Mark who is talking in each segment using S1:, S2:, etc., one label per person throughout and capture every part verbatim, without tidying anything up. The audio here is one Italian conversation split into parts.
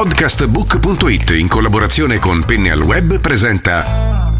S1: Podcastbook punto it in collaborazione con Penny al Web presenta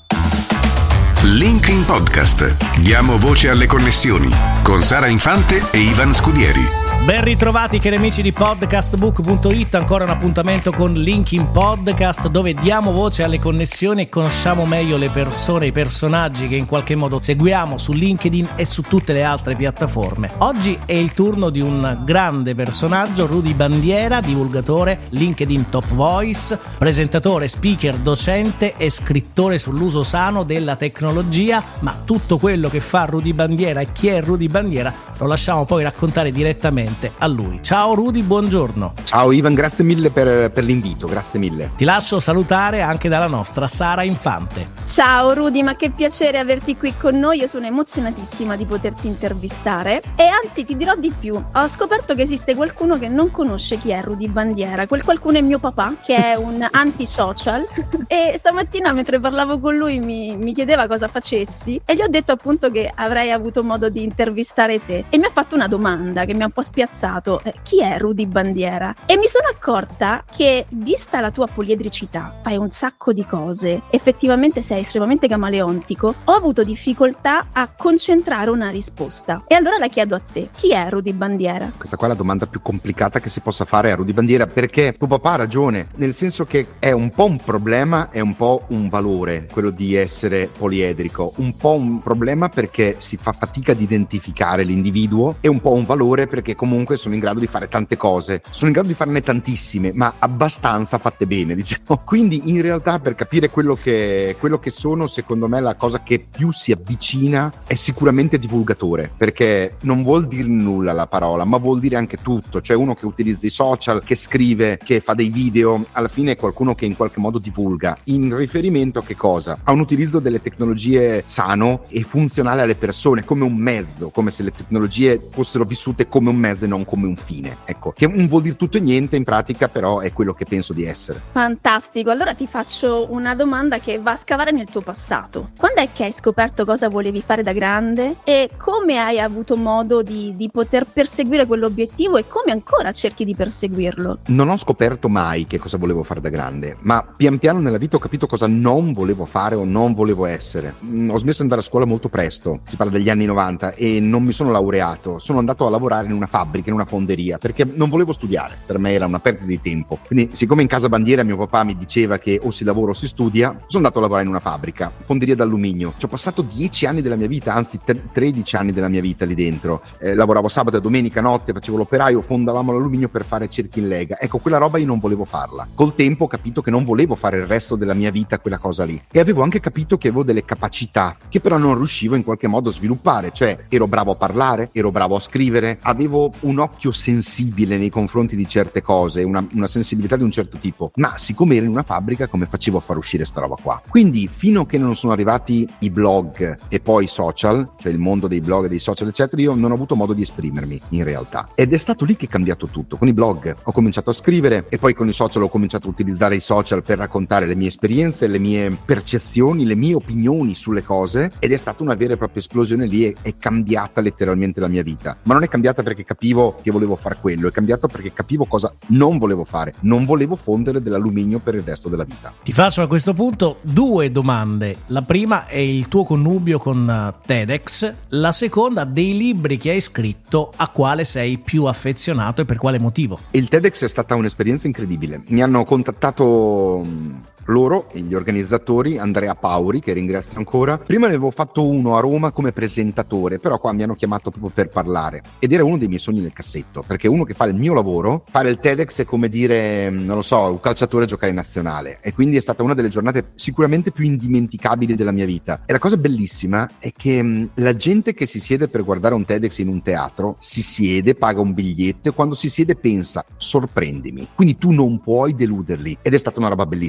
S1: Link in Podcast. Diamo voce alle connessioni con Sara Infante e Ivan Scudieri.
S2: Ben ritrovati cari amici di Podcastbook punto it, ancora un appuntamento con Link in Podcast, dove diamo voce alle connessioni e conosciamo meglio le persone, i personaggi che in qualche modo seguiamo su LinkedIn e su tutte le altre piattaforme. Oggi è il turno di un grande personaggio, Rudy Bandiera, divulgatore, LinkedIn Top Voice, presentatore, speaker, docente e scrittore sull'uso sano della tecnologia. Ma tutto quello che fa Rudy Bandiera e chi è Rudy Bandiera lo lasciamo poi raccontare direttamente a lui. Ciao Rudy, buongiorno.
S3: Ciao Ivan, grazie mille per, per l'invito, grazie mille.
S2: Ti lascio salutare anche dalla nostra Sara Infante.
S4: Ciao Rudy, ma che piacere averti qui con noi, io sono emozionatissima di poterti intervistare e anzi ti dirò di più, ho scoperto che esiste qualcuno che non conosce chi è Rudy Bandiera, quel qualcuno è mio papà che è un anti-social e stamattina mentre parlavo con lui mi, mi chiedeva cosa facessi e gli ho detto appunto che avrei avuto modo di intervistare te e mi ha fatto una domanda che mi ha un po' spiazzato. Eh, chi è Rudy Bandiera? E mi sono accorta che, vista la tua poliedricità, fai un sacco di cose, effettivamente sei estremamente camaleontico, ho avuto difficoltà a concentrare una risposta. E allora la chiedo a te, chi è Rudy Bandiera?
S3: Questa qua è la domanda più complicata che si possa fare a Rudy Bandiera, perché tuo papà ha ragione, nel senso che è un po' un problema, è un po' un valore, quello di essere poliedrico, un po' un problema perché si fa fatica ad identificare l'individuo e un po' un valore perché comunque sono in grado di fare tante cose, sono in grado di farne tantissime, ma abbastanza fatte bene, diciamo. Quindi in realtà per capire quello che, quello che sono, secondo me la cosa che più si avvicina è sicuramente divulgatore, perché non vuol dire nulla la parola, ma vuol dire anche tutto, cioè uno che utilizza i social, che scrive, che fa dei video, alla fine è qualcuno che in qualche modo divulga. In riferimento a che cosa? A un utilizzo delle tecnologie sano e funzionale alle persone, come un mezzo, come se le tecnologie fossero vissute come un mezzo e non come un fine, ecco, che non vuol dire tutto e niente in pratica, però è quello che penso di essere.
S4: Fantastico, allora ti faccio una domanda che va a scavare nel tuo passato. Quando è che hai scoperto cosa volevi fare da grande e come hai avuto modo di, di poter perseguire quell'obiettivo e come ancora cerchi di perseguirlo?
S3: Non ho scoperto mai che cosa volevo fare da grande, ma pian piano nella vita ho capito cosa non volevo fare o non volevo essere. Mm, ho smesso di andare a scuola molto presto, si parla degli anni novanta, e non mi sono laureato, sono andato a lavorare in una fabbrica, in una fonderia, perché non volevo studiare, per me era una perdita di tempo. Quindi siccome in casa Bandiera mio papà mi diceva che o si lavora o si studia, sono andato a lavorare in una fabbrica, fonderia d'alluminio. Ci ho passato dieci anni della mia vita, anzi tredici anni della mia vita lì dentro. Eh, lavoravo sabato e domenica notte, facevo l'operaio, fondavamo l'alluminio per fare cerchi in lega. Ecco, quella roba io non volevo farla. Col tempo ho capito che non volevo fare il resto della mia vita quella cosa lì, e avevo anche capito che avevo delle capacità che però non riuscivo in qualche modo a sviluppare, cioè ero bravo a parlare, ero bravo a scrivere, avevo un occhio sensibile nei confronti di certe cose, una, una sensibilità di un certo tipo, ma siccome ero in una fabbrica come facevo a far uscire sta roba qua? Quindi fino a che non sono arrivati i blog e poi i social, cioè il mondo dei blog e dei social eccetera, io non ho avuto modo di esprimermi in realtà, ed è stato lì che è cambiato tutto. Con i blog ho cominciato a scrivere e poi con i social ho cominciato a utilizzare i social per raccontare le mie esperienze, le mie percezioni, le mie opinioni sulle cose, ed è stata una vera e propria esplosione lì, e è cambiata letteralmente la mia vita. Ma non è cambiata perché capivo che volevo fare quello, è cambiato perché capivo cosa non volevo fare, non volevo fondere dell'alluminio per il resto della vita.
S2: Ti faccio a questo punto due domande. La prima è il tuo connubio con TEDx, la seconda dei libri che hai scritto a quale sei più affezionato e per quale motivo.
S3: Il TEDx è stata un'esperienza incredibile, mi hanno contattato loro, gli organizzatori, Andrea Pauri, che ringrazio ancora. Prima ne avevo fatto uno a Roma come presentatore, però qua mi hanno chiamato proprio per parlare, ed era uno dei miei sogni nel cassetto, perché uno che fa il mio lavoro, fare il TEDx è come dire, non lo so, un calciatore giocare in nazionale, e quindi è stata una delle giornate sicuramente più indimenticabili della mia vita. E la cosa bellissima è che mh, la gente che si siede per guardare un TEDx in un teatro si siede, paga un biglietto e quando si siede pensa sorprendimi, quindi tu non puoi deluderli, ed è stata una roba bellissima. Dopo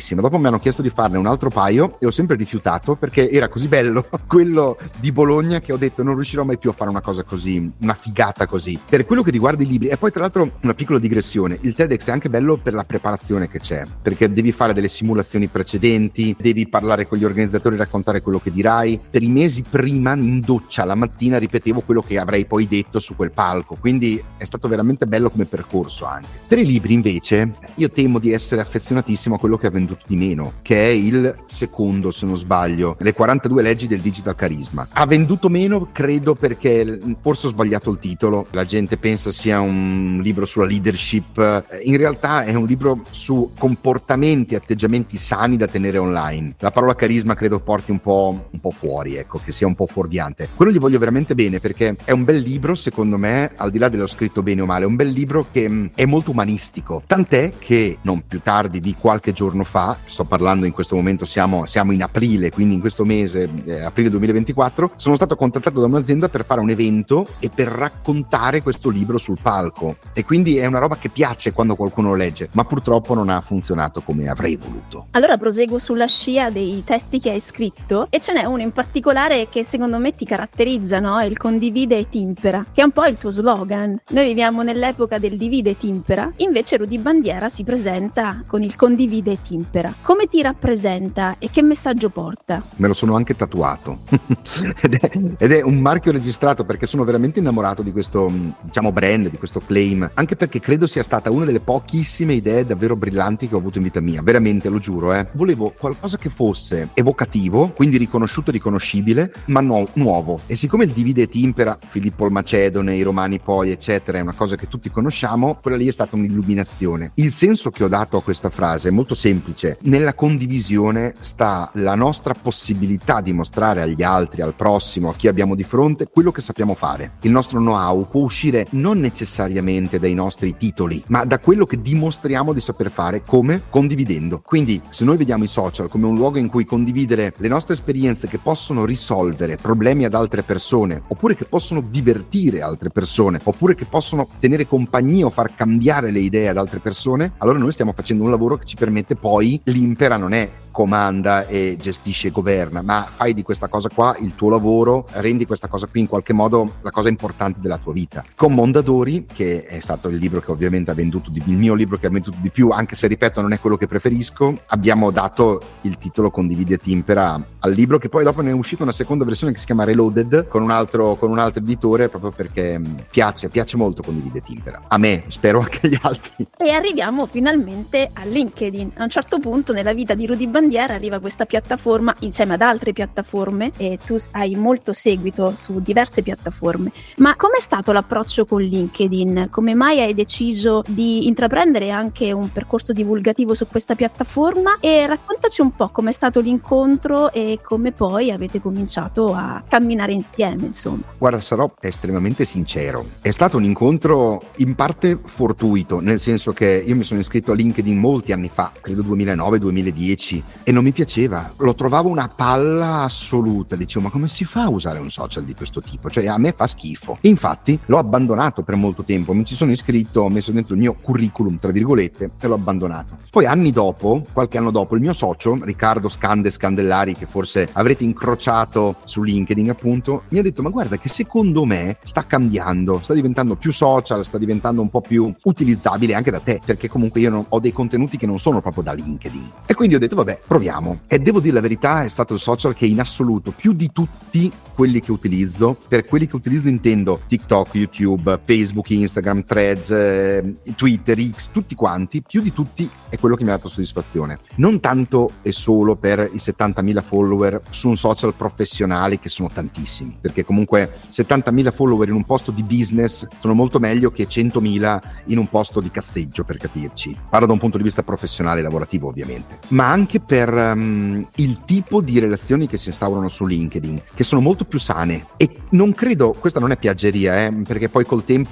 S3: mi hanno chiesto di farne un altro paio e ho sempre rifiutato perché era così bello quello di Bologna che ho detto non riuscirò mai più a fare una cosa così, una figata così. Per quello che riguarda i libri, e poi tra l'altro una piccola digressione, il TEDx è anche bello per la preparazione che c'è, perché devi fare delle simulazioni precedenti, devi parlare con gli organizzatori, raccontare quello che dirai. Per i mesi prima in doccia la mattina ripetevo quello che avrei poi detto su quel palco, quindi è stato veramente bello come percorso anche. Per i libri invece io temo di essere affezionatissimo a quello che ha venduto di meno, che è il secondo, se non sbaglio, le quarantadue leggi del digital carisma. Ha venduto meno credo perché forse ho sbagliato il titolo, la gente pensa sia un libro sulla leadership, in realtà è un libro su comportamenti e atteggiamenti sani da tenere online. La parola carisma credo porti un po', un po' fuori, ecco, che sia un po' fuorviante. Quello gli voglio veramente bene perché è un bel libro, secondo me, al di là dello scritto bene o male, è un bel libro che mh, è molto umanistico, tant'è che non più tardi di qualche giorno fa, sto parlando in questo momento, siamo, siamo in aprile, quindi in questo mese, eh, aprile duemilaventiquattro, sono stato contattato da un'azienda per fare un evento e per raccontare questo libro sul palco, e quindi è una roba che piace quando qualcuno lo legge, ma purtroppo non ha funzionato come avrei voluto.
S4: Allora proseguo sulla scia dei testi che hai scritto e ce n'è uno in particolare che secondo me ti caratterizza, no? Il condivide e timpera, che è un po' il tuo slogan. Noi viviamo nell'epoca del divide e timpera, invece Rudy Bandiera si presenta con il condivide e timpera. Come ti rappresenta e che messaggio porta?
S3: Me lo sono anche tatuato ed, è, ed è un marchio registrato perché sono veramente innamorato di questo, diciamo, brand, di questo claim, anche perché credo sia stata una delle pochissime idee davvero brillanti che ho avuto in vita mia, veramente, lo giuro, eh. Volevo qualcosa che fosse evocativo, quindi riconosciuto e riconoscibile, ma no, nuovo. E siccome il divide e timpera, Filippo il Macedone, i Romani poi, eccetera, è una cosa che tutti conosciamo, quella lì è stata un'illuminazione. Il senso che ho dato a questa frase è molto semplice: nella condivisione sta la nostra possibilità di mostrare agli altri, al prossimo, a chi abbiamo di fronte, quello che sappiamo fare. Il nostro know-how può uscire non necessariamente dai nostri titoli, ma da quello che dimostriamo di saper fare. Come? Condividendo. Quindi se noi vediamo i social come un luogo in cui condividere le nostre esperienze che possono risolvere problemi ad altre persone, oppure che possono divertire altre persone, oppure che possono tenere compagnia o far cambiare le idee ad altre persone, allora noi stiamo facendo un lavoro che ci permette poi, l'impera non è comanda e gestisce e governa, ma fai di questa cosa qua il tuo lavoro, rendi questa cosa qui in qualche modo la cosa importante della tua vita. Con Mondadori, che è stato il libro che ovviamente ha venduto di, il mio libro che ha venduto di più, anche se ripeto non è quello che preferisco, abbiamo dato il titolo Condividi e Timpera al libro, che poi dopo ne è uscita una seconda versione che si chiama Reloaded con un altro, con un altro editore, proprio perché piace, piace molto Condividi e Timpera. A me, spero anche agli altri.
S4: E arriviamo finalmente a LinkedIn. A un certo punto nella vita di Rudy Bandiera arriva questa piattaforma insieme ad altre piattaforme e tu hai molto seguito su diverse piattaforme. Ma com'è stato l'approccio con LinkedIn? Come mai hai deciso di intraprendere anche un percorso divulgativo su questa piattaforma? E raccontaci un po' com'è stato l'incontro e come poi avete cominciato a camminare insieme, insomma.
S3: Guarda, sarò estremamente sincero. È stato un incontro in parte fortuito, nel senso che io mi sono iscritto a LinkedIn molti anni fa, credo duemilanove duemiladieci, e non mi piaceva, lo trovavo una palla assoluta, dicevo ma come si fa a usare un social di questo tipo, cioè a me fa schifo. E infatti l'ho abbandonato per molto tempo, mi ci sono iscritto, ho messo dentro il mio curriculum tra virgolette e l'ho abbandonato. Poi anni dopo, qualche anno dopo, il mio socio Riccardo Scande Scandellari, che forse avrete incrociato su LinkedIn appunto, mi ha detto ma guarda che secondo me sta cambiando, sta diventando più social, sta diventando un po' più utilizzabile anche da te, perché comunque io non, ho dei contenuti che non sono proprio da LinkedIn. E quindi ho detto vabbè, proviamo. E devo dire la verità, è stato il social che in assoluto più di tutti quelli che utilizzo, per quelli che utilizzo intendo TikTok, YouTube, Facebook, Instagram, Threads, eh, Twitter, X, tutti quanti, più di tutti è quello che mi ha dato soddisfazione. Non tanto e solo per i settantamila follower su un social professionale, che sono tantissimi, perché comunque settantamila follower in un posto di business sono molto meglio che centomila in un posto di cazzeggio, per capirci. Parlo da un punto di vista professionale e lavorativo ovviamente, ma anche per um, il tipo di relazioni che si instaurano su LinkedIn, che sono molto più sane. E non credo, questa non è piaggeria, eh, perché poi col tempo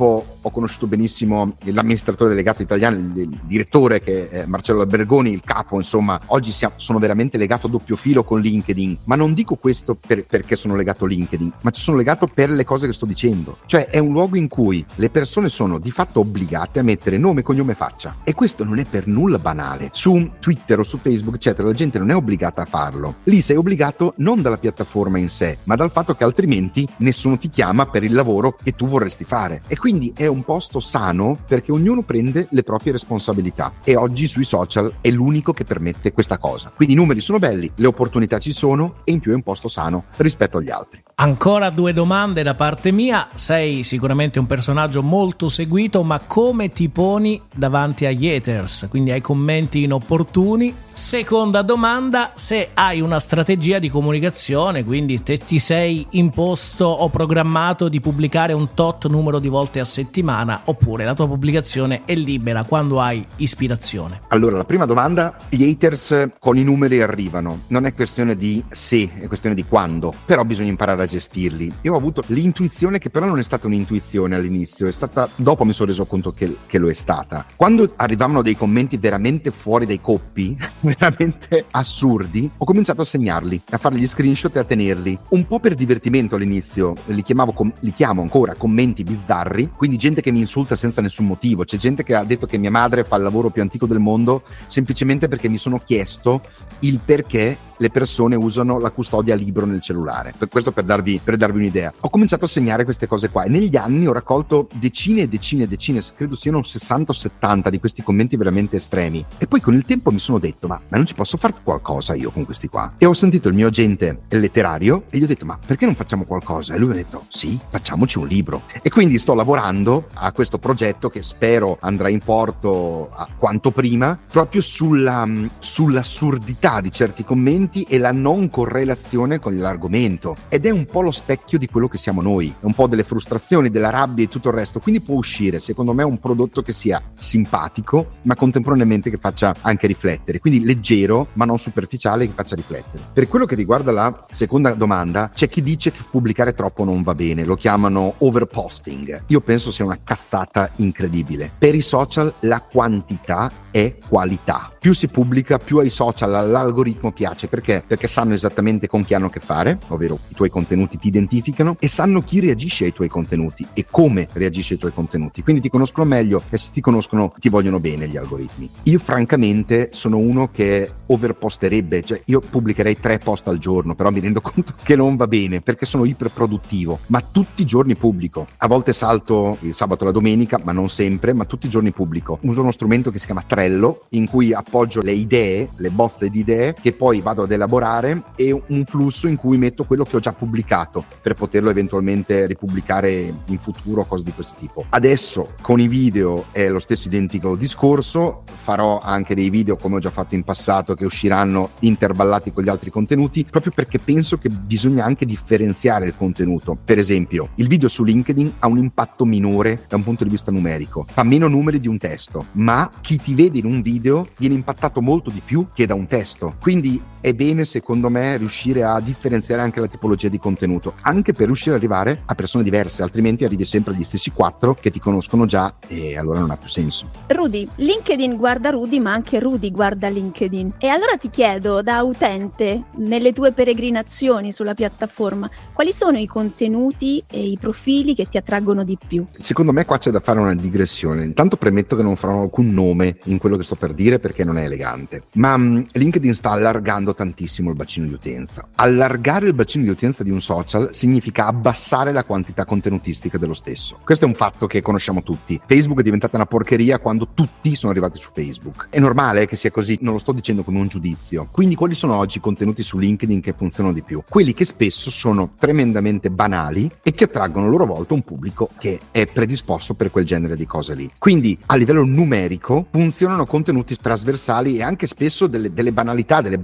S3: ho conosciuto benissimo l'amministratore delegato italiano, il, il direttore che è Marcello Albergoni, il capo, insomma, oggi siamo, sono veramente legato a doppio filo con LinkedIn, ma non dico questo per, perché sono legato a LinkedIn, ma ci sono legato per le cose che sto dicendo. Cioè è un luogo in cui le persone sono di fatto obbligate a mettere nome, cognome e faccia, e questo non è per nulla banale. Su Twitter o su Facebook eccetera la gente non è obbligata a farlo, lì sei obbligato non dalla piattaforma in sé, ma dal fatto che altrimenti nessuno ti chiama per il lavoro che tu vorresti fare, e quindi è un posto sano perché ognuno prende le proprie responsabilità, e oggi sui social è l'unico che permette questa cosa. Quindi i numeri sono belli, le opportunità ci sono, e in più è un posto sano rispetto agli altri.
S2: Ancora due domande da parte mia. Sei sicuramente un personaggio molto seguito, ma come ti poni davanti agli haters, quindi ai commenti inopportuni? Seconda domanda, se hai una strategia di comunicazione, quindi te ti sei imposto o programmato di pubblicare un tot numero di volte a settimana, oppure la tua pubblicazione è libera quando hai ispirazione.
S3: Allora, la prima domanda, gli haters con i numeri arrivano, non è questione di se, è questione di quando, però bisogna imparare a gestirli. Io ho avuto l'intuizione, che però non è stata un'intuizione all'inizio, è stata, dopo mi sono reso conto che, che lo è stata. Quando arrivavano dei commenti veramente fuori dai coppi, veramente assurdi, ho cominciato a segnarli, a fare gli screenshot e a tenerli, un po' per divertimento all'inizio. Li chiamavo com- li chiamo ancora commenti bizzarri, quindi gente che mi insulta senza nessun motivo. C'è gente che ha detto che mia madre fa il lavoro più antico del mondo semplicemente perché mi sono chiesto il perché le persone usano la custodia a libro nel cellulare. Per questo, per darvi, per darvi un'idea, ho cominciato a segnare queste cose qua, e negli anni ho raccolto decine e decine e decine, credo siano sessanta o settanta di questi commenti veramente estremi, e poi con il tempo mi sono detto ma, ma non ci posso fare qualcosa io con questi qua? E ho sentito il mio agente letterario e gli ho detto ma perché non facciamo qualcosa? E lui mi ha detto sì, facciamoci un libro. E quindi sto lavorando a questo progetto che spero andrà in porto a quanto prima, proprio sulla, sull'assurdità di certi commenti e la non correlazione con l'argomento, ed è un po' lo specchio di quello che siamo noi, è un po' delle frustrazioni, della rabbia e tutto il resto. Quindi può uscire secondo me un prodotto che sia simpatico ma contemporaneamente che faccia anche riflettere, quindi leggero ma non superficiale, che faccia riflettere. Per quello che riguarda la seconda domanda, c'è chi dice che pubblicare troppo non va bene, lo chiamano overposting. Io penso sia una cazzata incredibile. Per i social la quantità è qualità, più si pubblica più ai social l'algoritmo piace. Perché? Perché sanno esattamente con chi hanno a che fare, ovvero i tuoi contenuti ti identificano, e sanno chi reagisce ai tuoi contenuti e come reagisce ai tuoi contenuti, quindi ti conoscono meglio, e se ti conoscono ti vogliono bene gli algoritmi. Io francamente sono uno che overposterebbe, cioè io pubblicherei tre post al giorno, però mi rendo conto che non va bene perché sono iperproduttivo, ma tutti i giorni pubblico. A volte salto il sabato e la domenica, ma non sempre, ma tutti i giorni pubblico. Uso uno strumento che si chiama Trello, in cui appoggio le idee, le bozze di idee, che poi vado ad elaborare, e un flusso in cui metto quello che ho già pubblicato per poterlo eventualmente ripubblicare in futuro, cose di questo tipo. Adesso con i video è lo stesso identico discorso, farò anche dei video come ho già fatto in passato che usciranno interballati con gli altri contenuti, proprio perché penso che bisogna anche differenziare il contenuto. Per esempio, il video su LinkedIn ha un impatto minore da un punto di vista numerico, fa meno numeri di un testo, ma chi ti vede in un video viene impattato molto di più che da un testo. Quindi è bene, secondo me, riuscire a differenziare anche la tipologia di contenuto, anche per riuscire ad arrivare a persone diverse, altrimenti arrivi sempre agli stessi quattro che ti conoscono già, e allora non ha più senso.
S4: Rudy, LinkedIn guarda Rudy, ma anche Rudy guarda LinkedIn. E allora ti chiedo, da utente, nelle tue peregrinazioni sulla piattaforma, quali sono i contenuti e i profili che ti attraggono di più?
S3: Secondo me qua c'è da fare una digressione. Intanto premetto che non farò alcun nome in quello che sto per dire perché non è elegante, ma mh, LinkedIn sta allargando tantissimo il bacino di utenza. Allargare il bacino di utenza di un social significa abbassare la quantità contenutistica dello stesso. Questo è un fatto che conosciamo tutti. Facebook è diventata una porcheria quando tutti sono arrivati su Facebook. È normale che sia così, non lo sto dicendo come un giudizio. Quindi quali sono oggi i contenuti su LinkedIn che funzionano di più? Quelli che spesso sono tremendamente banali e che attraggono a loro volta un pubblico che è predisposto per quel genere di cose lì. Quindi a livello numerico funzionano contenuti trasversali e anche spesso delle, delle banalità, delle baggianate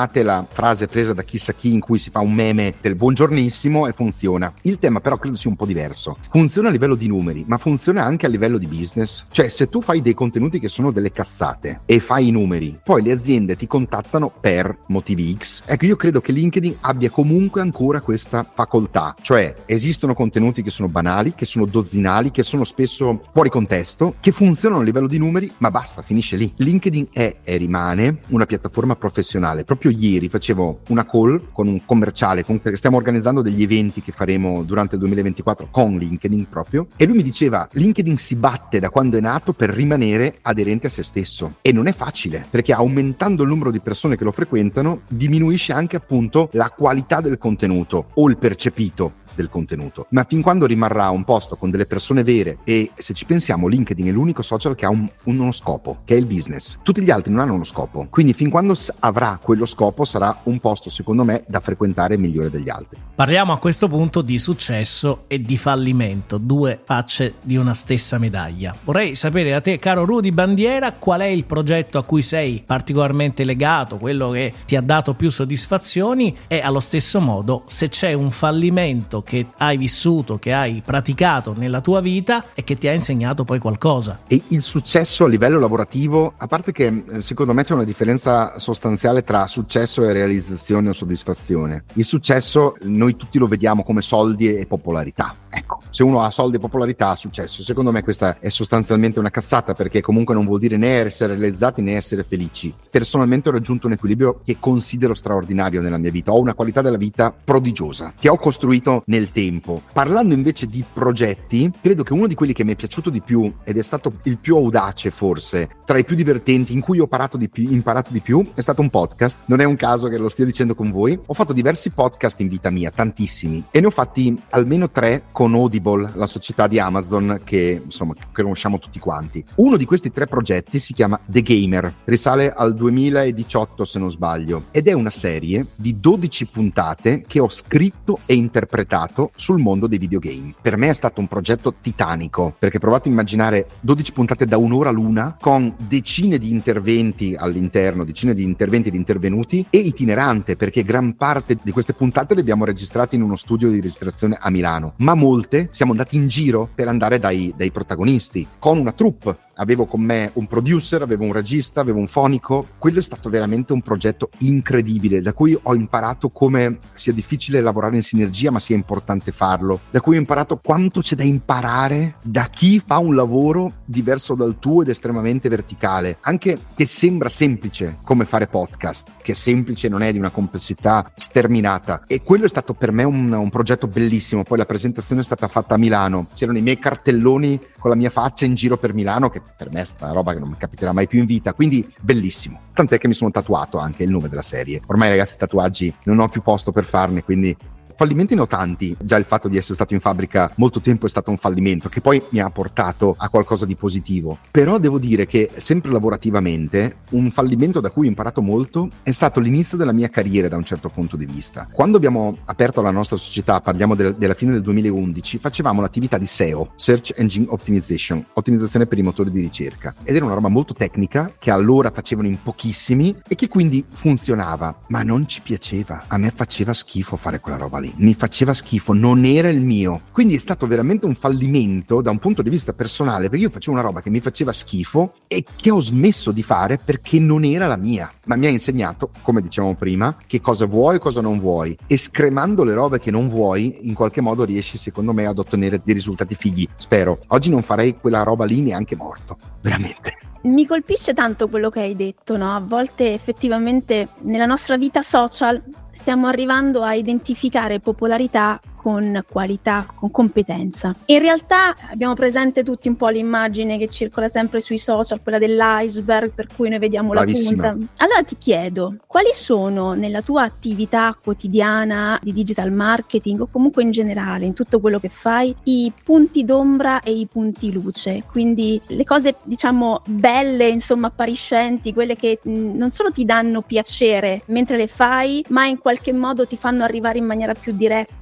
S3: immaginate la frase presa da chissà chi in cui si fa un meme del buongiornissimo e funziona. Il tema però credo sia un po' diverso. Funziona a livello di numeri, ma funziona anche a livello di business. Cioè, se tu fai dei contenuti che sono delle cazzate e fai i numeri, poi le aziende ti contattano per motivi X. Ecco, io credo che LinkedIn abbia comunque ancora questa facoltà. Cioè, esistono contenuti che sono banali, che sono dozzinali, che sono spesso fuori contesto, che funzionano a livello di numeri, ma basta, finisce lì. LinkedIn è e rimane una piattaforma professionale. Proprio ieri facevo una call con un commerciale, con, perché stiamo organizzando degli eventi che faremo durante il duemilaventiquattro con LinkedIn proprio, e lui mi diceva: LinkedIn si batte da quando è nato per rimanere aderente a se stesso, e non è facile, perché aumentando il numero di persone che lo frequentano diminuisce anche appunto la qualità del contenuto o il percepito del contenuto, ma fin quando rimarrà un posto con delle persone vere, e se ci pensiamo LinkedIn è l'unico social che ha un, uno scopo, che è il business. Tutti gli altri non hanno uno scopo, quindi fin quando avrà quello scopo sarà un posto secondo me da frequentare migliore degli altri.
S2: Parliamo a questo punto di successo e di fallimento, due facce di una stessa medaglia. Vorrei sapere da te, caro Rudy Bandiera, qual è il progetto a cui sei particolarmente legato, quello che ti ha dato più soddisfazioni, e allo stesso modo se c'è un fallimento che hai vissuto, che hai praticato nella tua vita e che ti ha insegnato poi qualcosa.
S3: E il successo a livello lavorativo, a parte che secondo me c'è una differenza sostanziale tra successo e realizzazione o soddisfazione. Il successo noi tutti lo vediamo come soldi e popolarità. Ecco, se uno ha soldi e popolarità ha successo. Secondo me questa è sostanzialmente una cazzata, perché comunque non vuol dire né essere realizzati né essere felici. Personalmente ho raggiunto un equilibrio che considero straordinario nella mia vita. Ho una qualità della vita prodigiosa che ho costruito nel tempo. Parlando invece di progetti, credo che uno di quelli che mi è piaciuto di più, ed è stato il più audace forse, tra i più divertenti, in cui ho imparato di più, imparato di più, è stato un podcast. Non è un caso che lo stia dicendo con voi. Ho fatto diversi podcast in vita mia, tantissimi, e ne ho fatti almeno tre con Audible, la società di Amazon che insomma che conosciamo tutti quanti. Uno di questi tre progetti si chiama The Gamer, risale al duemiladiciotto se non sbaglio, ed è una serie di dodici puntate che ho scritto e interpretato sul mondo dei videogame. Per me è stato un progetto titanico, perché provate a immaginare dodici puntate da un'ora l'una, con decine di interventi all'interno, decine di interventi di intervenuti, e itinerante, perché gran parte di queste puntate le abbiamo registrate in uno studio di registrazione a Milano, ma molte siamo andati in giro per andare dai, dai protagonisti, con una troupe. Avevo con me un producer, avevo un regista, avevo un fonico. Quello è stato veramente un progetto incredibile, da cui ho imparato come sia difficile lavorare in sinergia, ma sia importante farlo. Da cui ho imparato quanto c'è da imparare da chi fa un lavoro diverso dal tuo ed estremamente verticale. Anche che sembra semplice come fare podcast, che semplice non è, di una complessità sterminata. E quello è stato per me un, un progetto bellissimo. Poi la presentazione è stata fatta a Milano. C'erano i miei cartelloni con la mia faccia in giro per Milano, che per me è stata una roba che non mi capiterà mai più in vita, quindi bellissimo. Tant'è che mi sono tatuato anche il nome della serie. Ormai ragazzi, tatuaggi non ho più posto per farne, quindi fallimenti ne ho tanti. Già il fatto di essere stato in fabbrica molto tempo è stato un fallimento, che poi mi ha portato a qualcosa di positivo. Però devo dire che sempre lavorativamente un fallimento da cui ho imparato molto è stato l'inizio della mia carriera, da un certo punto di vista. Quando abbiamo aperto la nostra società, parliamo del, della fine del duemilaundici, facevamo l'attività di S E O, Search Engine Optimization, ottimizzazione per i motori di ricerca, ed era una roba molto tecnica che allora facevano in pochissimi e che quindi funzionava, ma non ci piaceva. A me faceva schifo fare quella roba lì. Mi faceva schifo, non era il mio. Quindi è stato veramente un fallimento da un punto di vista personale, perché io facevo una roba che mi faceva schifo e che ho smesso di fare perché non era la mia. Ma mi ha insegnato, come dicevamo prima, che cosa vuoi e cosa non vuoi, e scremando le robe che non vuoi in qualche modo riesci, secondo me, ad ottenere dei risultati fighi. Spero. Oggi non farei quella roba lì neanche morto, veramente.
S4: Mi colpisce tanto quello che hai detto, no? A volte effettivamente nella nostra vita social stiamo arrivando a identificare popolarità con qualità, con competenza. In realtà abbiamo presente tutti un po' l'immagine che circola sempre sui social, quella dell'iceberg, per cui noi vediamo
S3: Bravissima.
S4: la punta. Allora ti chiedo, quali sono nella tua attività quotidiana di digital marketing, o comunque in generale, in tutto quello che fai, i punti d'ombra e i punti luce? Quindi le cose, diciamo, belle, insomma, appariscenti, quelle che mh, non solo ti danno piacere mentre le fai, ma in qualche modo ti fanno arrivare in maniera più diretta anche a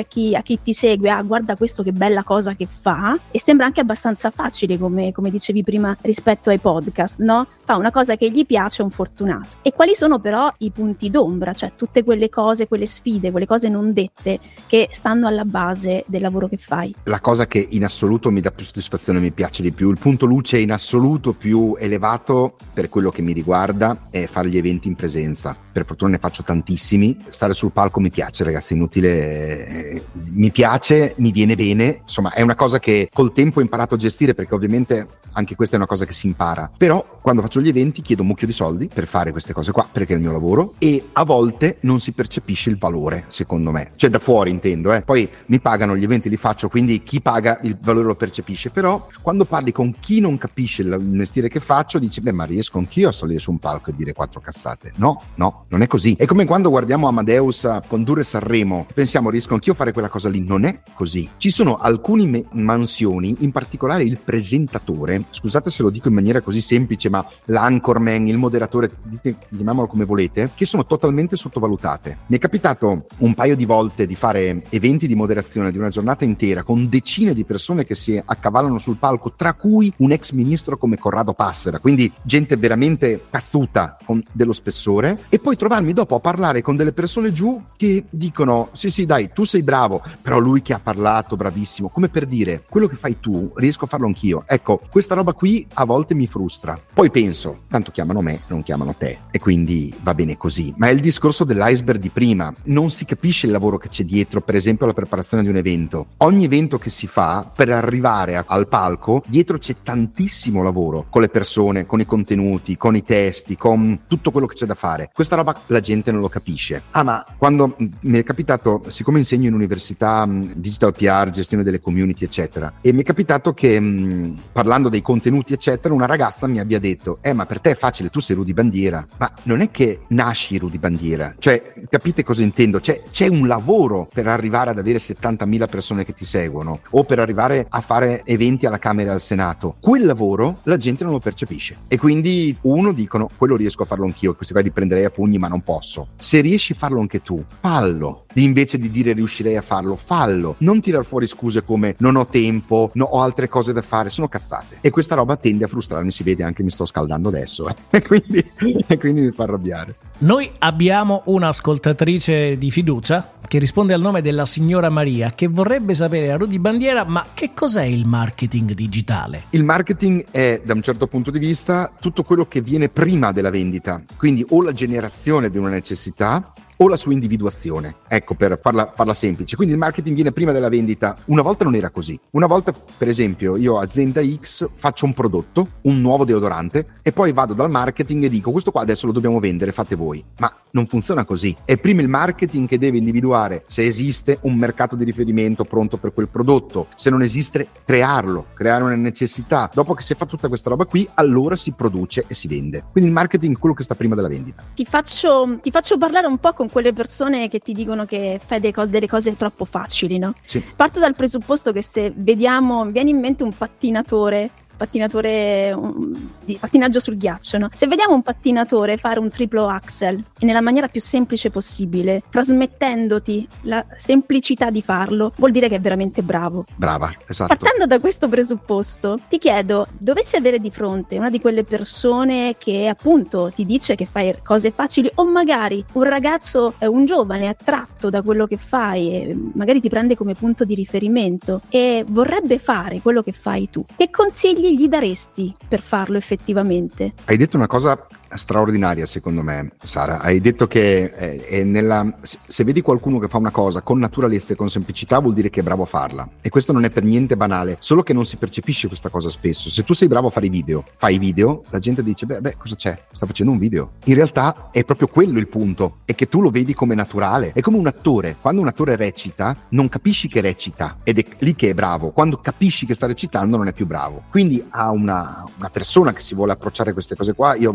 S4: chi, a chi ti segue, ah guarda questo che bella cosa che fa, e sembra anche abbastanza facile come, come dicevi prima rispetto ai podcast, no? Fa una cosa che gli piace, è un fortunato. E quali sono però i punti d'ombra, cioè tutte quelle cose, quelle sfide, quelle cose non dette che stanno alla base del lavoro che fai?
S3: La cosa che in assoluto mi dà più soddisfazione, mi piace di più, il punto luce in assoluto più elevato per quello che mi riguarda è fare gli eventi in presenza. Per fortuna ne faccio tantissimi, stare sul palco mi piace, ragazzi, inutile, eh, mi piace, mi viene bene, insomma è una cosa che col tempo ho imparato a gestire, perché ovviamente anche questa è una cosa che si impara, però quando faccio gli eventi chiedo un mucchio di soldi per fare queste cose qua, perché è il mio lavoro, e a volte non si percepisce il valore, secondo me, cioè da fuori intendo, eh. Poi mi pagano, gli eventi li faccio, quindi chi paga il valore lo percepisce, però quando parli con chi non capisce il mestiere che faccio dici beh ma riesco anch'io a salire su un palco e dire quattro cazzate. No, no, non è così. È come quando guardiamo Amadeus condurre Sanremo, pensiamo riesco anch'io a fare quella cosa lì, non è così. Ci sono alcune me- mansioni, in particolare il presentatore, scusate se lo dico in maniera così semplice, ma l'anchorman, il moderatore, dite, chiamiamolo come volete, che sono totalmente sottovalutate. Mi è capitato un paio di volte di fare eventi di moderazione di una giornata intera con decine di persone che si accavallano sul palco, tra cui un ex ministro come Corrado Passera, quindi gente veramente cazzuta con dello spessore, e poi trovarmi dopo a parlare con delle persone giù che dicono sì sì dai tu sei bravo, però lui che ha parlato bravissimo, come per dire quello che fai tu riesco a farlo anch'io. Ecco, questa roba qui a volte mi frustra, poi penso tanto chiamano me, non chiamano te, e quindi va bene così. Ma è il discorso dell'iceberg di prima, non si capisce il lavoro che c'è dietro, per esempio alla preparazione di un evento. Ogni evento che si fa per arrivare a, al palco, dietro c'è tantissimo lavoro con le persone, con i contenuti, con i testi, con tutto quello che c'è da fare. Questa roba la gente non lo capisce. Ah, ma quando mi è capitato, siccome insegno in università mh, digital P R, gestione delle community eccetera, e mi è capitato che mh, parlando dei contenuti eccetera, una ragazza mi abbia detto eh ma per te è facile, tu sei Rudy Bandiera. Ma non è che nasci Rudy Bandiera, cioè capite cosa intendo? C'è, c'è un lavoro per arrivare ad avere settantamila persone che ti seguono, o per arrivare a fare eventi alla Camera e al Senato. Quel lavoro la gente non lo percepisce, e quindi uno dicono quello riesco a farlo anch'io, questi qua li prenderei a pugni ma non posso. Se riesci a farlo anche tu, fallo, invece di dire riuscirei a farlo, fallo. Non tirar fuori scuse come non ho tempo, no, ho altre cose da fare, sono cazzate, e questa roba tende a frustrarmi, si vede anche, mi sto scaldando adesso e quindi, e quindi mi fa arrabbiare.
S2: Noi abbiamo un'ascoltatrice di fiducia che risponde al nome della signora Maria, che vorrebbe sapere a Rudy Bandiera ma che cos'è il marketing digitale?
S3: Il marketing è, da un certo punto di vista, tutto quello che viene prima della vendita, quindi o la generazione di una necessità o la sua individuazione, ecco, per farla, farla semplice. Quindi il marketing viene prima della vendita. Una volta non era così. Una volta, per esempio, io azienda X faccio un prodotto, un nuovo deodorante, e poi vado dal marketing e dico questo qua adesso lo dobbiamo vendere, fate voi. Ma non funziona così. È prima il marketing che deve individuare se esiste un mercato di riferimento pronto per quel prodotto, se non esiste crearlo, creare una necessità. Dopo che si fa tutta questa roba qui, allora si produce e si vende. Quindi il marketing è quello che sta prima della vendita.
S4: Ti faccio, ti faccio parlare un po' con quelle persone che ti dicono che fai dei co- delle cose troppo facili, no?
S3: Sì.
S4: Parto dal presupposto che se vediamo, mi viene in mente un pattinatore pattinatore um, di pattinaggio sul ghiaccio, no? Se vediamo un pattinatore fare un triplo axel e nella maniera più semplice possibile, trasmettendoti la semplicità di farlo, vuol dire che è veramente bravo.
S3: Brava, esatto.
S4: Partendo da questo presupposto, ti chiedo, dovessi avere di fronte una di quelle persone che appunto ti dice che fai cose facili, o magari un ragazzo, eh, un giovane attratto da quello che fai e magari ti prende come punto di riferimento e vorrebbe fare quello che fai tu, che consigli gli daresti per farlo effettivamente?
S3: Hai detto una cosa straordinaria, secondo me, Sara. Hai detto che è, è nella, se vedi qualcuno che fa una cosa con naturalezza e con semplicità, vuol dire che è bravo a farla, e questo non è per niente banale, solo che non si percepisce questa cosa spesso. Se tu sei bravo a fare i video, fai i video, la gente dice beh, beh cosa c'è? Sta facendo un video. In realtà è proprio quello il punto, è che tu lo vedi come naturale. È come un attore, quando un attore recita non capisci che recita ed è lì che è bravo, quando capisci che sta recitando non è più bravo. Quindi a una, una persona che si vuole approcciare a queste cose qua, io avrei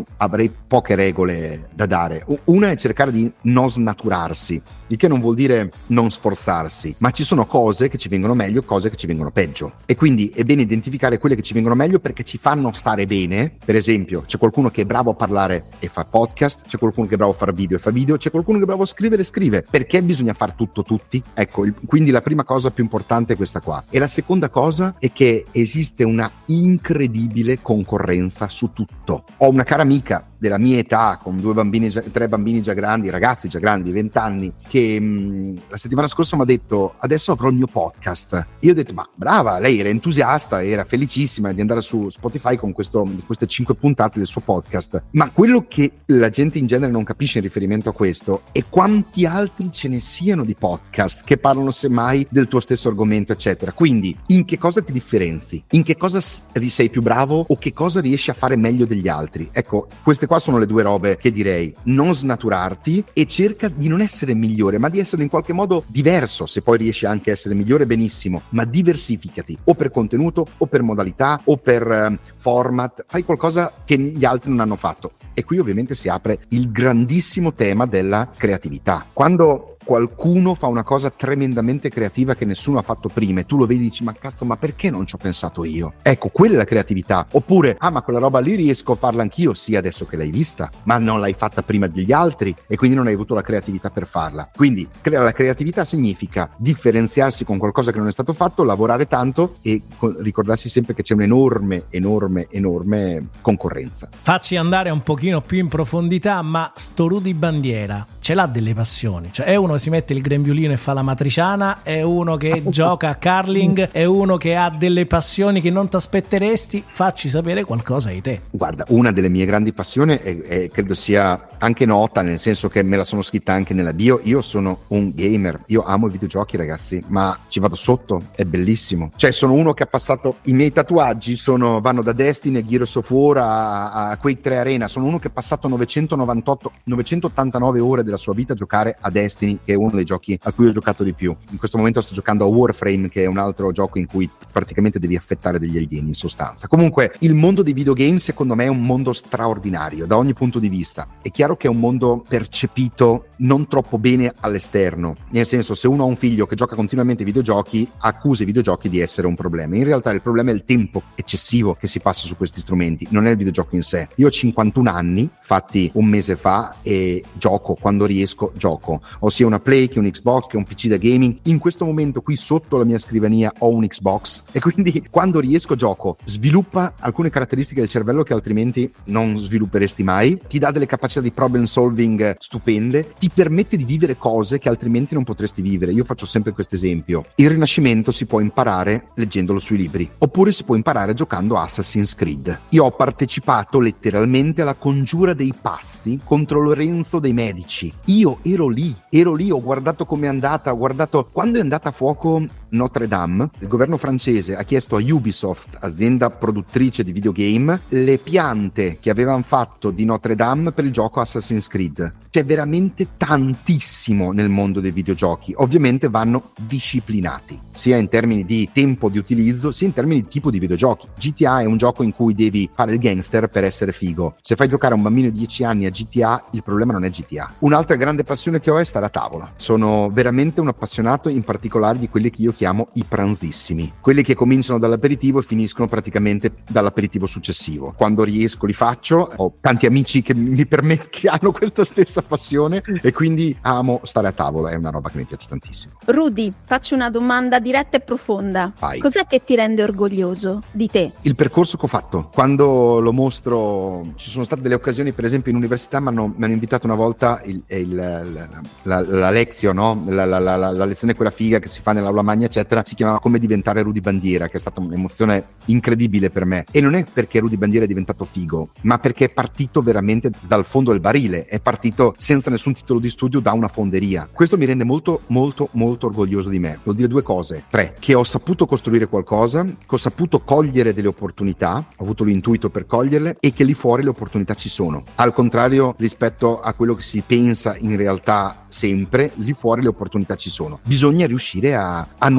S3: avrei poche regole da dare. Una è cercare di non snaturarsi, il che non vuol dire non sforzarsi, ma ci sono cose che ci vengono meglio, cose che ci vengono peggio, e quindi è bene identificare quelle che ci vengono meglio perché ci fanno stare bene. Per esempio, c'è qualcuno che è bravo a parlare e fa podcast, c'è qualcuno che è bravo a fare video e fa video, c'è qualcuno che è bravo a scrivere e scrive. Perché bisogna far tutto tutti? Ecco, il, quindi la prima cosa più importante è questa qua. E la seconda cosa è che esiste una incredibile concorrenza su tutto. Ho una cara amica della mia età, con due bambini, tre bambini già grandi, ragazzi già grandi, venti anni, che mh, la settimana scorsa mi ha detto: adesso avrò il mio podcast. Io ho detto: ma brava, lei era entusiasta, era felicissima di andare su Spotify con questo, queste cinque puntate del suo podcast. Ma quello che la gente in genere non capisce in riferimento a questo è quanti altri ce ne siano di podcast che parlano semmai del tuo stesso argomento, eccetera. Quindi in che cosa ti differenzi? In che cosa sei più bravo o che cosa riesci a fare meglio degli altri? Ecco, queste qua sono le due robe che direi: non snaturarti e cerca di non essere migliore, ma di essere in qualche modo diverso. Se poi riesci anche a essere migliore, benissimo, ma diversificati o per contenuto o per modalità o per uh, format. Fai qualcosa che gli altri non hanno fatto. E qui ovviamente si apre il grandissimo tema della creatività. Quando qualcuno fa una cosa tremendamente creativa che nessuno ha fatto prima e tu lo vedi e dici: ma cazzo, ma perché non ci ho pensato io? Ecco, quella è la creatività. Oppure: ah, ma quella roba lì riesco a farla anch'io. Sì, adesso che l'hai vista, ma non l'hai fatta prima degli altri e quindi non hai avuto la creatività per farla. Quindi la creatività significa differenziarsi con qualcosa che non è stato fatto, lavorare tanto e ricordarsi sempre che c'è un'enorme, enorme, enorme concorrenza.
S2: Facci andare un pochino più in profondità, ma sto Rudy Bandiera ce l'ha delle passioni? Cioè, è uno che si mette il grembiulino e fa la matriciana, è uno che gioca a curling, è uno che ha delle passioni che non ti aspetteresti? Facci sapere qualcosa di te.
S3: Guarda, una delle mie grandi passioni è, è, credo sia anche nota, nel senso che me la sono scritta anche nella bio. Io sono un gamer, io amo i videogiochi, ragazzi, ma ci vado sotto, è bellissimo. Cioè, sono uno che ha passato, i miei tatuaggi sono, vanno da Destiny a Gears of War a, a Quake tre Arena. Sono uno che ha passato novecentonovantotto novecentottantanove ore della sua vita a giocare a Destiny, che è uno dei giochi a cui ho giocato di più. In questo momento sto giocando a Warframe, che è un altro gioco in cui praticamente devi affettare degli alieni, in sostanza. Comunque, il mondo dei videogame secondo me è un mondo straordinario da ogni punto di vista. È chiaro che è un mondo percepito non troppo bene all'esterno, nel senso, se uno ha un figlio che gioca continuamente ai videogiochi, accusa i videogiochi di essere un problema. In realtà il problema è il tempo eccessivo che si passa su questi strumenti, non è il videogioco in sé. Io ho cinquantuno anni, fatti un mese fa, e gioco quando riesco, gioco, ossia una Play, che un Xbox, che un P C da gaming. In questo momento qui sotto la mia scrivania ho un Xbox e quindi quando riesco gioco. Sviluppa alcune caratteristiche del cervello che altrimenti non svilupperesti mai, ti dà delle capacità di problem solving stupende, ti permette di vivere cose che altrimenti non potresti vivere. Io faccio sempre questo esempio: il Rinascimento si può imparare leggendolo sui libri, oppure si può imparare giocando a Assassin's Creed. Io ho partecipato letteralmente alla congiura dei pazzi contro Lorenzo dei Medici. Io ero lì, ero lì, ho guardato com'è andata, ho guardato quando è andata a fuoco Notre Dame. Il governo francese ha chiesto a Ubisoft, azienda produttrice di videogame, le piante che avevano fatto di Notre Dame per il gioco Assassin's Creed. C'è veramente tantissimo nel mondo dei videogiochi. Ovviamente vanno disciplinati, sia in termini di tempo di utilizzo, sia in termini di tipo di videogiochi. G T A è un gioco in cui devi fare il gangster per essere figo. Se fai giocare a un bambino di dieci anni a G T A, il problema non è G T A. Un'altra grande passione che ho è stare a tavola. Sono veramente un appassionato, in particolare di quelli che io chiamo i pranzissimi, quelli che cominciano dall'aperitivo e finiscono praticamente dall'aperitivo successivo. Quando riesco li faccio, ho tanti amici che mi permettono, che hanno questa stessa passione, e quindi amo stare a tavola, è una roba che mi piace tantissimo.
S4: Rudy, faccio una domanda diretta e profonda.
S3: Vai.
S4: Cos'è che ti rende orgoglioso di te?
S3: Il percorso che ho fatto. Quando lo mostro, ci sono state delle occasioni, per esempio in università mi hanno, mi hanno invitato una volta il, il, la, la, la lezione, no? la, la, la, la lezione quella figa che si fa nell'aula magna eccetera, si chiamava Come diventare Rudy Bandiera, che è stata un'emozione incredibile per me. E non è perché Rudy Bandiera è diventato figo, ma perché è partito veramente dal fondo del barile, è partito senza nessun titolo di studio da una fonderia. Questo mi rende molto molto molto orgoglioso di me. Vuol dire due cose, tre: che ho saputo costruire qualcosa, che ho saputo cogliere delle opportunità, ho avuto l'intuito per coglierle, e che lì fuori le opportunità ci sono. Al contrario rispetto a quello che si pensa in realtà sempre, lì fuori le opportunità ci sono. Bisogna riuscire a, a non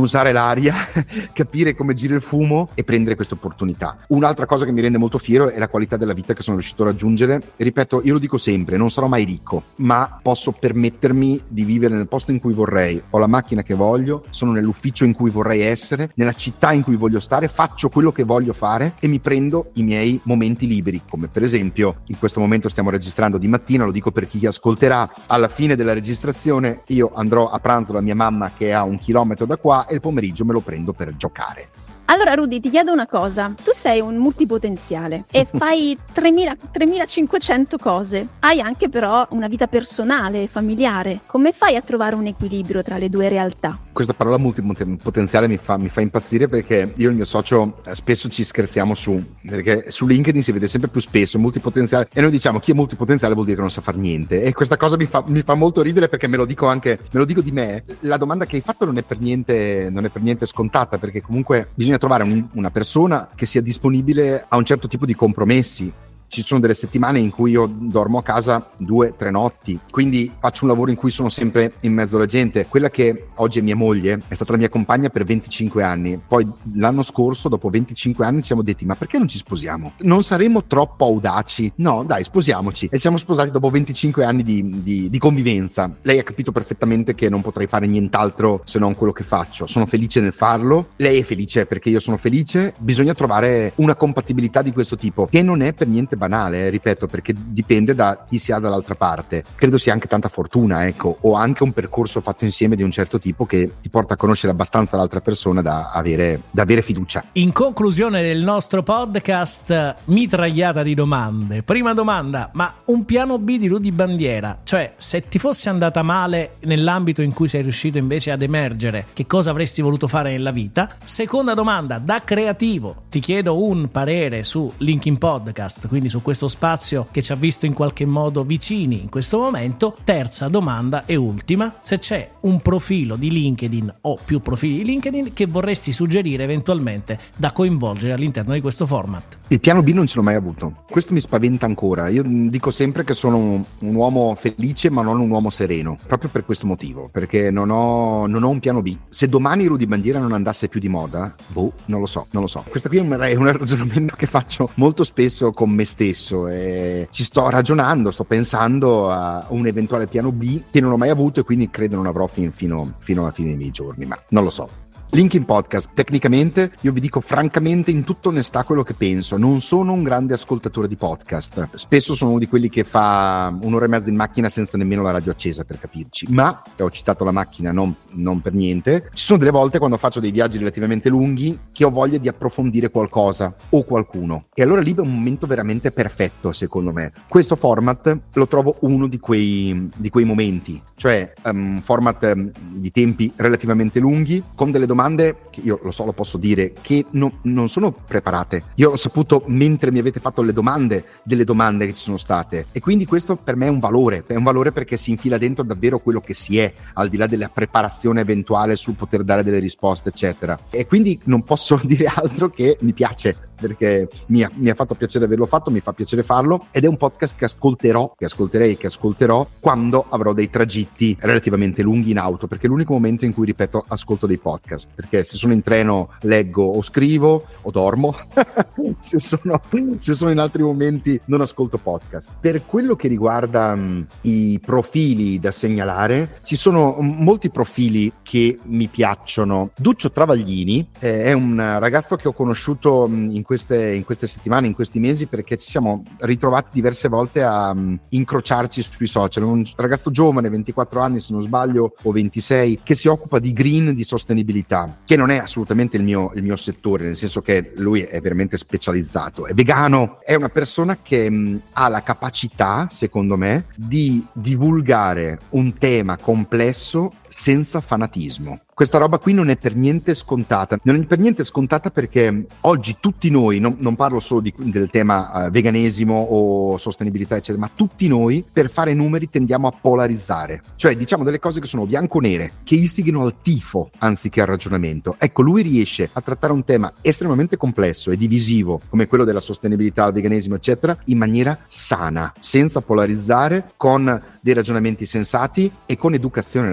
S3: annusare l'aria, capire come gira il fumo e prendere queste opportunità. Un'altra cosa che mi rende molto fiero è la qualità della vita che sono riuscito a raggiungere. E ripeto, io lo dico sempre, non sarò mai ricco, ma posso permettermi di vivere nel posto in cui vorrei, ho la macchina che voglio, sono nell'ufficio in cui vorrei essere, nella città in cui voglio stare, faccio quello che voglio fare e mi prendo i miei momenti liberi, come per esempio in questo momento stiamo registrando di mattina, lo dico per chi ascolterà, alla fine della registrazione io andrò a pranzo da mia mamma che è a un chilometro da qua e il pomeriggio me lo prendo per giocare.
S4: Allora Rudy, ti chiedo una cosa, tu sei un multipotenziale e fai tremilacinquecento cose, hai anche però una vita personale, familiare, come fai a trovare un equilibrio tra le due realtà?
S3: Questa parola multipotenziale mi fa, mi fa impazzire perché io e il mio socio spesso ci scherziamo su, perché su LinkedIn si vede sempre più spesso multipotenziale e noi diciamo chi è multipotenziale vuol dire che non sa fare niente e questa cosa mi fa, mi fa molto ridere perché me lo dico anche, me lo dico di me, la domanda che hai fatto non è per niente, non è per niente scontata perché comunque bisogna trovare un, una persona che sia disponibile a un certo tipo di compromessi. Ci sono delle settimane in cui io dormo a casa due, tre notti, quindi faccio un lavoro in cui sono sempre in mezzo alla gente. Quella che oggi è mia moglie è stata la mia compagna per venticinque anni, poi l'anno scorso, dopo venticinque anni, ci siamo detti ma perché non ci sposiamo? Non saremo troppo audaci? No, dai, sposiamoci. E siamo sposati dopo venticinque anni di, di, di convivenza. Lei ha capito perfettamente che non potrei fare nient'altro se non quello che faccio. Sono felice nel farlo, lei è felice perché io sono felice. Bisogna trovare una compatibilità di questo tipo, che non è per niente banale, eh, ripeto, perché dipende da chi si ha dall'altra parte. Credo sia anche tanta fortuna, ecco, o anche un percorso fatto insieme di un certo tipo che ti porta a conoscere abbastanza l'altra persona da avere, da avere fiducia.
S2: In conclusione del nostro podcast, mitragliata di domande. Prima domanda, ma un piano B di Rudy Bandiera? Cioè, se ti fosse andata male nell'ambito in cui sei riuscito invece ad emergere, che cosa avresti voluto fare nella vita? Seconda domanda, da creativo, ti chiedo un parere su LinkedIn Podcast, quindi su questo spazio che ci ha visto in qualche modo vicini in questo momento. Terza domanda e ultima, se c'è un profilo di LinkedIn o più profili di LinkedIn che vorresti suggerire eventualmente da coinvolgere all'interno di questo format.
S3: Il piano B non ce l'ho mai avuto, questo mi spaventa ancora. Io dico sempre che sono un, un uomo felice ma non un uomo sereno, proprio per questo motivo, perché non ho, non ho un piano B. Se domani Rudy Bandiera non andasse più di moda, boh, non lo so, non lo so. Questo qui è un, è un ragionamento che faccio molto spesso con me stesso e ci sto ragionando, sto pensando a un eventuale piano B che non ho mai avuto e quindi credo non avrò fin, fino, fino alla fine dei miei giorni, ma non lo so. LinkedIn Podcast, tecnicamente, io vi dico francamente in tutta onestà quello che penso, non sono un grande ascoltatore di podcast, spesso sono uno di quelli che fa un'ora e mezza in macchina senza nemmeno la radio accesa, per capirci, ma, e ho citato la macchina non, non per niente, ci sono delle volte quando faccio dei viaggi relativamente lunghi che ho voglia di approfondire qualcosa o qualcuno e allora lì è un momento veramente perfetto secondo me. Questo format lo trovo uno di quei, di quei momenti, cioè un um, format um, di tempi relativamente lunghi con delle domande che io lo so, lo posso dire, che no, non sono preparate. Io ho saputo mentre mi avete fatto le domande delle domande che ci sono state e quindi questo per me è un valore, è un valore perché si infila dentro davvero quello che si è, al di là della preparazione eventuale sul poter dare delle risposte eccetera, e quindi non posso dire altro che mi piace perché mi ha, mi ha fatto piacere averlo fatto, mi fa piacere farlo ed è un podcast che ascolterò, che ascolterei, che ascolterò quando avrò dei tragitti relativamente lunghi in auto, perché è l'unico momento in cui, ripeto, ascolto dei podcast, perché se sono in treno leggo o scrivo o dormo se, sono, se sono in altri momenti non ascolto podcast. Per quello che riguarda mh, i profili da segnalare, ci sono mh, molti profili che mi piacciono. Duccio Travaglini eh, è un ragazzo che ho conosciuto mh, in Queste, in queste settimane, in questi mesi, perché ci siamo ritrovati diverse volte a um, incrociarci sui social. Un ragazzo giovane, ventiquattro anni se non sbaglio o ventisei, che si occupa di green, di sostenibilità, che non è assolutamente il mio, il mio settore, nel senso che lui è veramente specializzato, è vegano, è una persona che um, ha la capacità, secondo me, di divulgare un tema complesso senza fanatismo. Questa roba qui non è per niente scontata, non è per niente scontata perché oggi tutti noi, non, non parlo solo di, del tema uh, veganesimo o sostenibilità eccetera, ma tutti noi per fare numeri tendiamo a polarizzare, cioè diciamo delle cose che sono bianco-nere, che istighino al tifo anziché al ragionamento. Ecco, lui riesce a trattare un tema estremamente complesso e divisivo come quello della sostenibilità, il veganesimo eccetera, in maniera sana, senza polarizzare, con dei ragionamenti sensati e con educazione, lasciatemi dire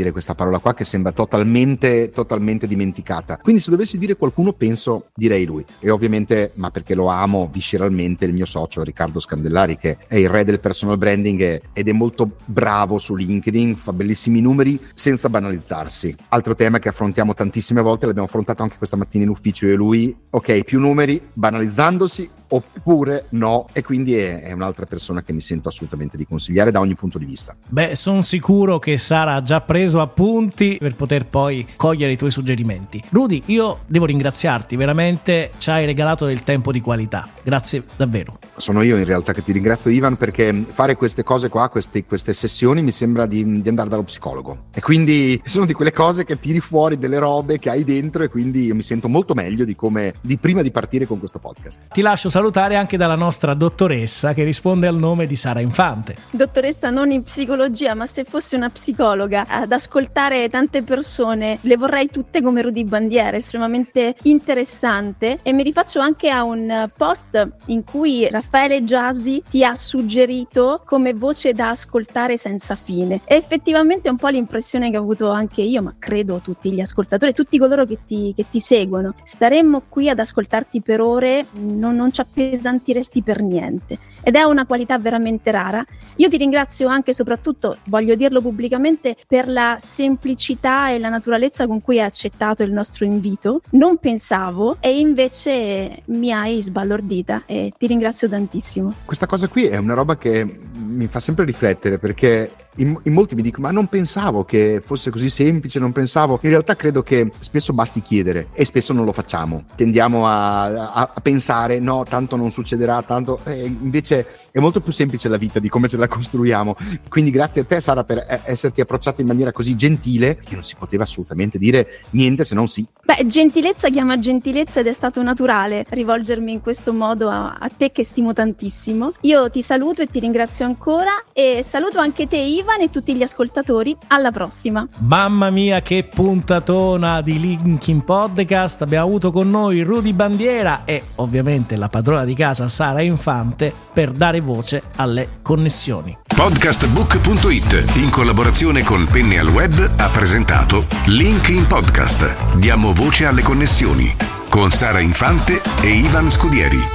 S3: dire questa parola qua che sembra totalmente, totalmente dimenticata. Quindi se dovessi dire qualcuno, penso, direi lui. E ovviamente, ma perché lo amo visceralmente, il mio socio Riccardo Scandellari, che è il re del personal branding ed è molto bravo su LinkedIn, fa bellissimi numeri senza banalizzarsi. Altro tema che affrontiamo tantissime volte, l'abbiamo affrontato anche questa mattina in ufficio io e lui. Ok, più numeri banalizzandosi oppure no, e quindi è, è un'altra persona che mi sento assolutamente di consigliare da ogni punto di vista.
S2: Beh, sono sicuro che Sara ha già preso appunti per poter poi cogliere i tuoi suggerimenti. Rudy, io devo ringraziarti, veramente ci hai regalato del tempo di qualità, grazie davvero.
S3: Sono io in realtà che ti ringrazio, Ivan, perché fare queste cose qua, queste, queste sessioni mi sembra di, di andare dallo psicologo, e quindi sono di quelle cose che tiri fuori delle robe che hai dentro, e quindi io mi sento molto meglio di come di prima di partire con questo podcast.
S2: Ti lascio salutare anche dalla nostra dottoressa che risponde al nome di Sara Infante.
S4: Dottoressa non in psicologia, ma se fossi una psicologa ad ascoltare tante persone le vorrei tutte come Rudy Bandiera, estremamente interessante. E mi rifaccio anche a un post in cui Raffaele Giasi ti ha suggerito come voce da ascoltare senza fine, e effettivamente è un po' l'impressione che ho avuto anche io, ma credo tutti gli ascoltatori, tutti coloro che ti, che ti seguono. Staremmo qui ad ascoltarti per ore, non, non ci appesantiresti per niente, ed è una qualità veramente rara. Io ti ringrazio anche e soprattutto, voglio dirlo pubblicamente, per la semplicità e la naturalezza con cui hai accettato il nostro invito. Non pensavo, e invece mi hai sbalordita, e ti ringrazio tantissimo.
S3: Questa cosa qui è una roba che mi fa sempre riflettere, perché in, in molti mi dicono: ma non pensavo che fosse così semplice, non pensavo. In realtà credo che spesso basti chiedere, e spesso non lo facciamo. Tendiamo a, a, a pensare no, tanto non succederà, tanto eh, invece è molto più semplice la vita di come ce la costruiamo. Quindi grazie a te, Sara, per esserti approcciata in maniera così gentile, che non si poteva assolutamente dire niente se non sì.
S4: Beh, gentilezza chiama gentilezza, ed è stato naturale rivolgermi in questo modo a, a te, che stimo tantissimo. Io ti saluto e ti ringrazio ancora, e saluto anche te, Ivan, e tutti gli ascoltatori. Alla prossima.
S2: Mamma mia, che puntatona di Linkin Podcast. Abbiamo avuto con noi Rudy Bandiera e ovviamente la padrona di casa Sara Infante per dare voce alle connessioni.
S1: Podcastbook punto it, in collaborazione con Penne al Web, ha presentato Linkin Podcast. Diamo voce alle connessioni con Sara Infante e Ivan Scudieri.